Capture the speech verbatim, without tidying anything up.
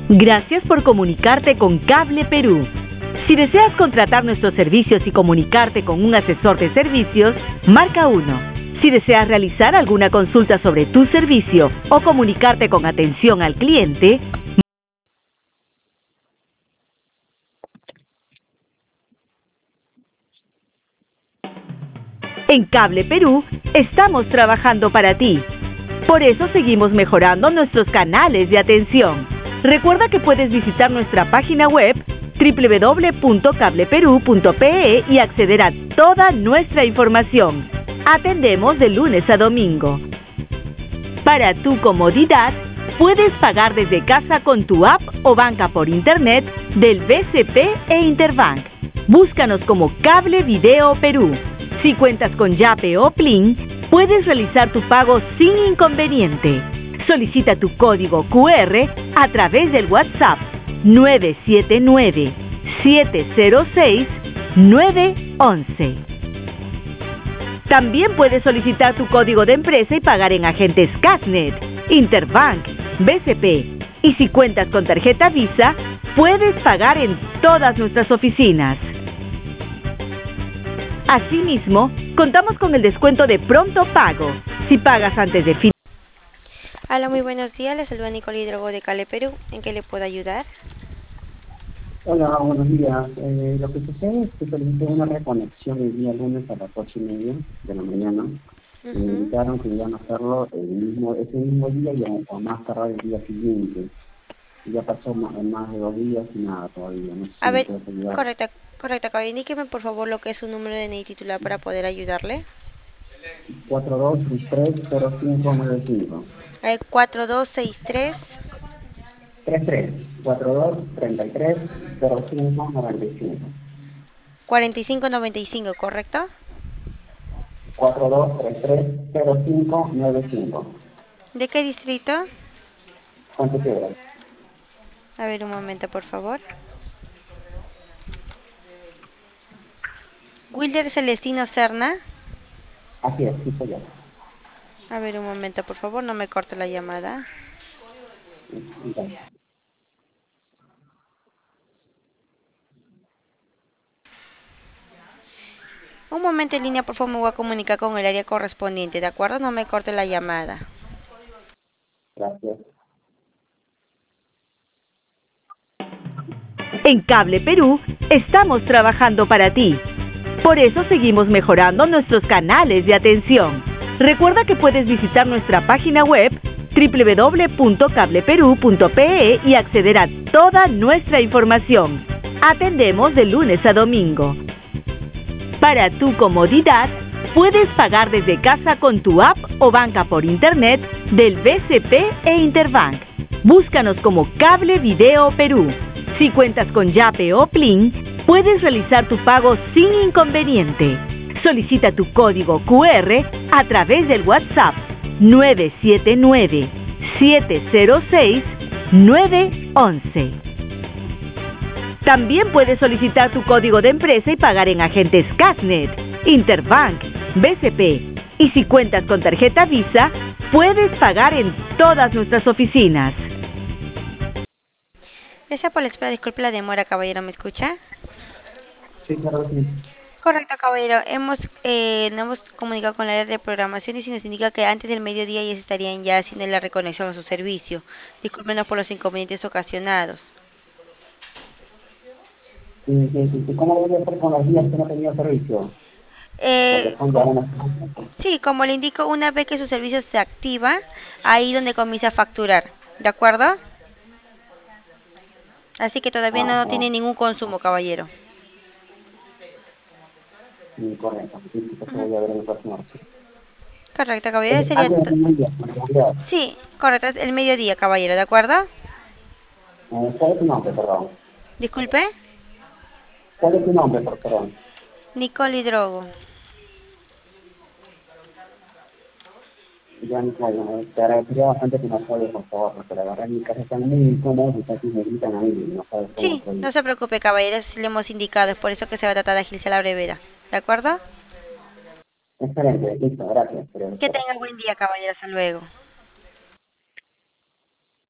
Gracias por comunicarte con Cable Perú. Si deseas contratar nuestros servicios y comunicarte con un asesor de servicios, marca uno. Si deseas realizar alguna consulta sobre tu servicio o comunicarte con atención al cliente, en Cable Perú estamos trabajando para ti. Por eso seguimos mejorando nuestros canales de atención. Recuerda que puedes visitar nuestra página web doble u doble u doble u punto cable perú punto pe e y acceder a toda nuestra información. Atendemos de lunes a domingo. Para tu comodidad, puedes pagar desde casa con tu app o banca por internet del B C P e Interbank. Búscanos como Cable Video Perú. Si cuentas con Yape o Plin, puedes realizar tu pago sin inconveniente. Solicita tu código cu erre a través del WhatsApp nueve siete nueve, siete cero seis, nueve uno uno. También puedes solicitar tu código de empresa y pagar en agentes Cashnet, Interbank, B C P. Y si cuentas con tarjeta Visa, puedes pagar en todas nuestras oficinas. Asimismo, contamos con el descuento de pronto pago. Si pagas antes de fin. Hola, muy buenos días. Les saluda Nicole Hidrogo de Cable Perú. ¿En qué le puedo ayudar? Hola, buenos días. Eh, lo que sucede es que solicité una reconexión el día lunes a las ocho y media de la mañana. Uh-huh. Me indicaron que iban a hacerlo el mismo, ese mismo día y a, a más tardar el día siguiente. Ya pasó más, más de dos días y nada todavía. No sé si A ver, me puedes ayudar. correcto, correcto. Acá indíqueme por favor lo que es su número de D N I titular para poder ayudarle. cuatro dos seis tres cero cinco nueve cinco. Eh, cuatro dos seis tres. tres tres cuatro dos treinta y tres cero cinco noventa y cinco. cuarenta y cinco noventa y cinco, ¿correcto? cuatro dos tres tres cero cinco nueve cinco. ¿De qué distrito? ¿Cuánto queda? A ver, un momento, por favor. Wilder Celestino Serna. Así es, sí soy yo. A ver, un momento, por favor, no me corte la llamada. Okay. Un momento en línea, por favor, me voy a comunicar con el área correspondiente, ¿de acuerdo? No me corte la llamada. Gracias. En Cable Perú estamos trabajando para ti. Por eso seguimos mejorando nuestros canales de atención. Recuerda que puedes visitar nuestra página web doble u doble u doble u punto cable perú punto pe e y acceder a toda nuestra información. Atendemos de lunes a domingo. Para tu comodidad, puedes pagar desde casa con tu app o banca por internet del B C P e Interbank. Búscanos como Cable Video Perú. Si cuentas con Yape o Plin, puedes realizar tu pago sin inconveniente. Solicita tu código cu erre a través del WhatsApp nueve siete nueve, siete cero seis, nueve uno uno. También puedes solicitar tu código de empresa y pagar en agentes Cashnet, Interbank, B C P. Y si cuentas con tarjeta Visa, puedes pagar en todas nuestras oficinas. Gracias por la espera, disculpe la demora, caballero, ¿me escucha? Sí, claro, sí. Correcto, caballero. Hemos, eh, nos hemos comunicado con la área de programación y se nos indica que antes del mediodía ya se estarían ya haciendo la reconexión a su servicio. Discúlpenos por los inconvenientes ocasionados. Sí, sí, sí, sí. ¿Cómo voy a hacer con los días que no tenía servicio? Porque Eh, son ya com- unas... sí, como le indico, una vez que su servicio se activa, ahí donde comienza a facturar. ¿De acuerdo? Así que todavía no, Ah, no no, tiene ningún consumo, caballero. sí, correcto. Sí, sí, eso Ujú. voy a ver en el próximo archivo. Correcto, caballero. Es Sería antes to- de un día, en realidad. sí, correcto, es el mediodía, caballero. ¿De acuerdo? Eh, ¿Cuál es tu nombre, perdón? Disculpe. ¿Cuál es tu nombre, por perdón? Nicole Hidrogo. Ya no sé, eh, te agradecería bastante que me apoyes, por favor, porque la verdad en mi casa están muy incómodos y casi me gritan a mí y no sabes cómo Sí, estoy. no se preocupe, caballero, así le hemos indicado, es por eso que se va a tratar de agilizar la brevedad. ¿De acuerdo? Excelente, listo, gracias. Pero, Que tenga buen día, caballero, hasta luego.